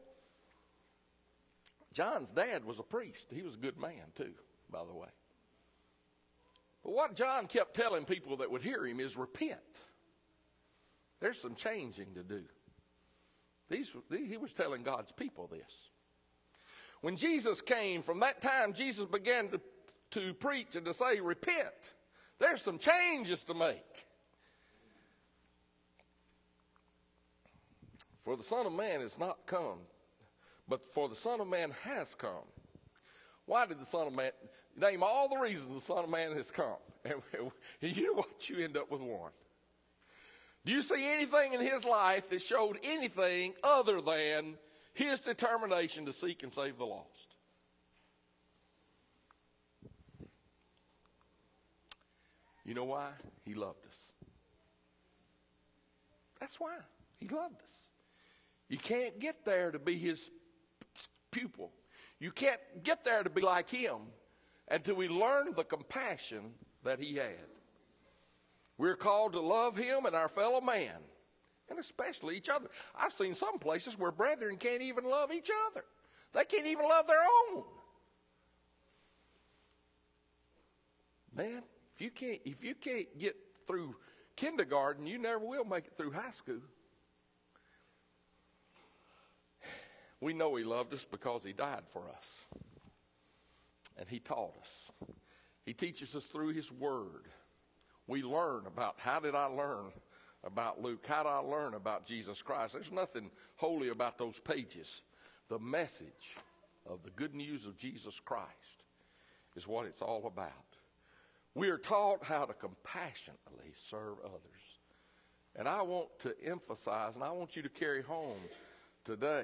John's dad was a priest. He was a good man too, by the way. But what John kept telling people that would hear him is repent. There's some changing to do. He was telling God's people this. When Jesus came, from that time Jesus began to preach and to say, repent. There's some changes to make. For the Son of Man is not come, but for the Son of Man has come. Why did the Son of Man, name all the reasons the Son of Man has come. And you know what? You end up with one. Do you see anything in his life that showed anything other than his determination to seek and save the lost? You know why? He loved us. That's why. He loved us. You can't get there to be his pupil. You can't get there to be like him until we learn the compassion that he had. We're called to love him and our fellow man, and especially each other. I've seen some places where brethren can't even love each other. They can't even love their own. Man, if you can't get through kindergarten, you never will make it through high school. We know he loved us because he died for us. And he taught us. He teaches us through his word. We learn about, how did I learn about Luke? How did I learn about Jesus Christ? There's nothing holy about those pages. The message of the good news of Jesus Christ is what it's all about. We are taught how to compassionately serve others. And I want to emphasize, and I want you to carry home today,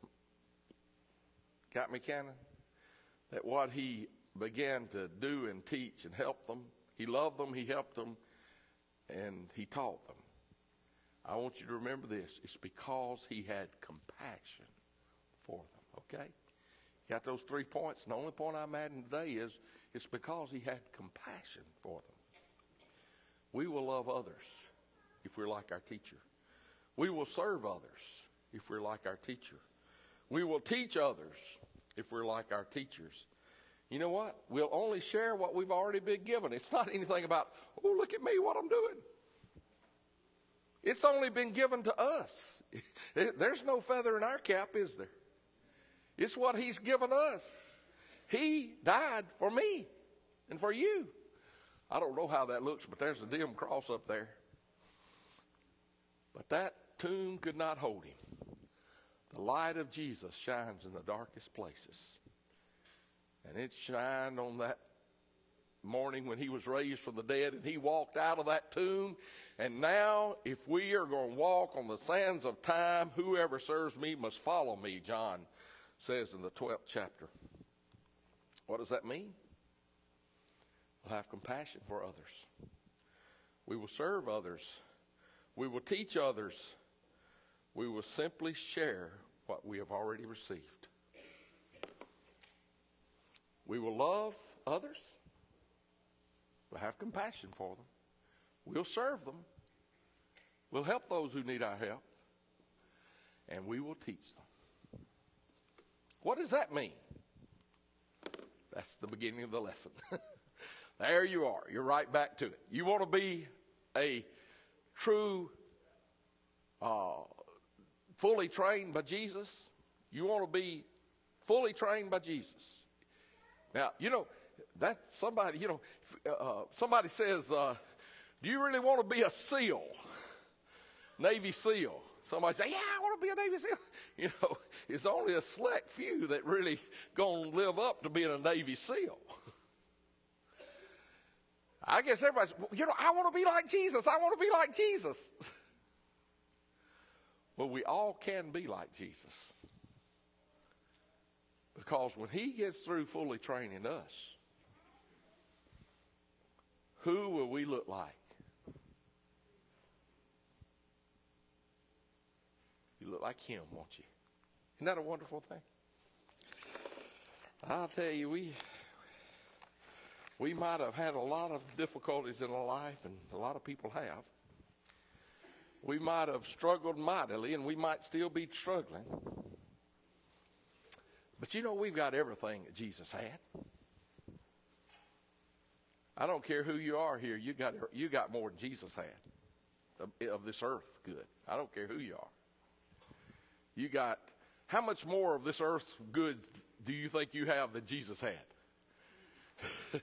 got me, Cannon? That what he began to do and teach and help them, he loved them, he helped them, and he taught them. I want you to remember this. It's because he had compassion for them, okay? Got those 3 points? And the only point I'm adding today is it's because he had compassion for them. We will love others if we're like our teacher. We will serve others if we're like our teacher. We will teach others if we're like our teachers. You know what? We'll only share what we've already been given. It's not anything about, oh, look at me, what I'm doing. It's only been given to us. There's no feather in our cap, is there? It's what he's given us. He died for me and for you. I don't know how that looks, but there's a dim cross up there. But that tomb could not hold him. The light of Jesus shines in the darkest places. And it shined on that morning when he was raised from the dead and he walked out of that tomb. And now, if we are going to walk on the sands of time, whoever serves me must follow me, John says in the 12th chapter. What does that mean? We'll have compassion for others. We will serve others. We will teach others. We will simply share what we have already received. We will love others. We'll have compassion for them. We'll serve them. We'll help those who need our help. And we will teach them. What does that mean? That's the beginning of the lesson. There you are. You're right back to it. You want to be a true, fully trained by Jesus? You want to be fully trained by Jesus? Now, that's somebody, somebody says, do you really want to be a SEAL, Navy SEAL? Somebody say, yeah, I want to be a Navy SEAL. It's only a select few that really going to live up to being a Navy SEAL. I guess everybody's, I want to be like Jesus. I want to be like Jesus. Well, we all can be like Jesus. Because when he gets through fully training us, who will we look like? You look like him, won't you? Isn't that a wonderful thing? I'll tell you, we might have had a lot of difficulties in our life, and a lot of people have. We might have struggled mightily, and we might still be struggling. But we've got everything that Jesus had. I don't care who you are here. You got more than Jesus had of this earth good. I don't care who you are. You got, how much more of this earth's goods do you think you have than Jesus had?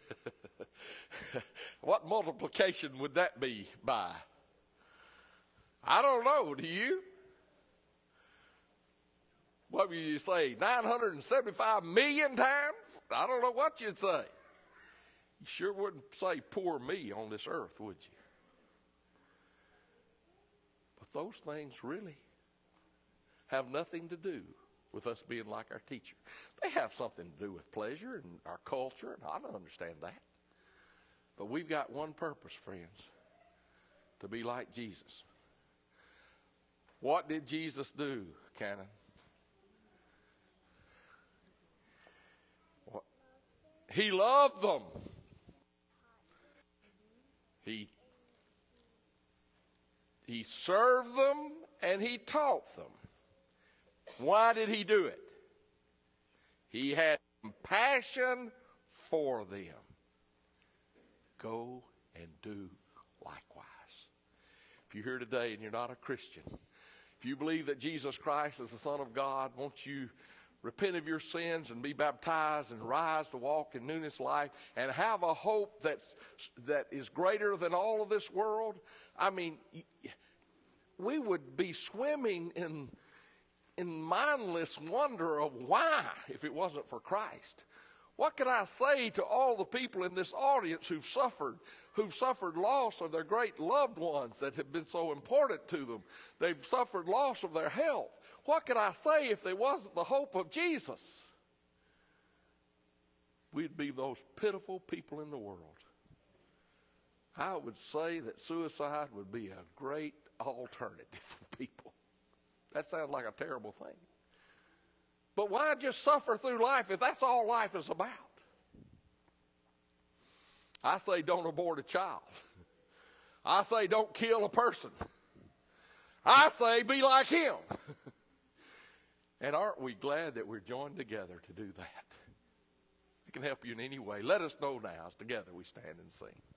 What multiplication would that be by? I don't know. Do you? What would you say? 975 million times? I don't know what you'd say. You sure wouldn't say poor me on this earth, would you? But those things really have nothing to do with us being like our teacher. They have something to do with pleasure and our culture, and I don't understand that. But we've got one purpose, friends, to be like Jesus. What did Jesus do, Cannon? He loved them. He served them and he taught them. Why did he do it? He had compassion for them. Go and do likewise. If you're here today and you're not a Christian, if you believe that Jesus Christ is the Son of God, won't you repent of your sins and be baptized and rise to walk in newness of life and have a hope that is greater than all of this world? I mean, we would be swimming in mindless wonder of why if it wasn't for Christ. What can I say to all the people in this audience who've suffered loss of their great loved ones that have been so important to them? They've suffered loss of their health. What could I say if there wasn't the hope of Jesus? We'd be those pitiful people in the world. I would say that suicide would be a great alternative for people. That sounds like a terrible thing. But why just suffer through life if that's all life is about? I say don't abort a child. I say don't kill a person. I say be like him. And aren't we glad that we're joined together to do that? It can help you in any way. Let us know now as together we stand and sing.